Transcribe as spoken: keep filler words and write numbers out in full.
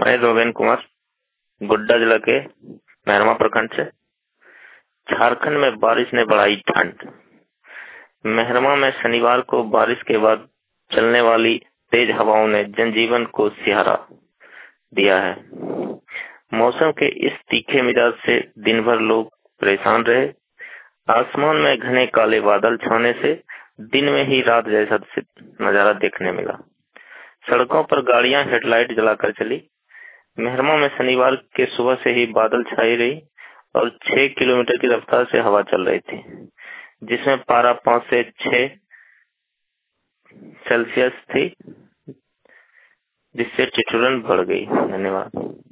मैं रोवेन कुमार गोड्डा जिला के मेहरमा प्रखंड से। झारखंड में बारिश ने बढ़ाई ठंड। मेहरमा में शनिवार को बारिश के बाद चलने वाली तेज हवाओं ने जनजीवन को सिहरा दिया है। मौसम के इस तीखे मिजाज से दिन भर लोग परेशान रहे। आसमान में घने काले बादल छाने से दिन में ही रात जैसा नजारा देखने मिला। सड़कों पर गाड़ियां हेडलाइट जलाकर चली। मेहरमा में शनिवार के सुबह से ही बादल छाई रही और छह किलोमीटर की रफ्तार से हवा चल रही थी, जिसमें पारा पांच से छह सेल्सियस थी, जिससे ठिठुरन बढ़ गई। धन्यवाद।